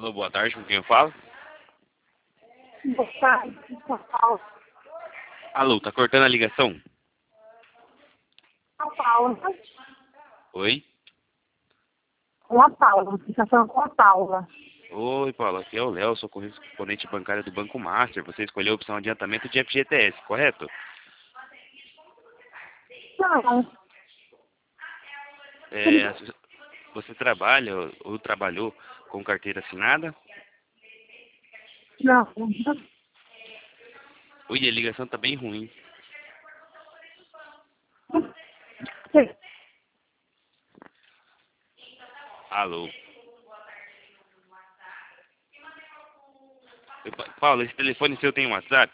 Alô, boa tarde, com quem eu falo? Boa tarde, São Paulo. Alô, tá cortando a ligação? São Paulo. Oi? Com a Paula. Você está falando com a Paula. Oi, Paulo, aqui é o Léo, sou correspondente bancário do Banco Master. Você escolheu a opção adiantamento de FGTS, correto? Não, É, você trabalha ou trabalhou com carteira assinada? não. Oi, a ligação tá bem ruim. Sim. Alô? Oi, Paulo, esse telefone seu tem WhatsApp?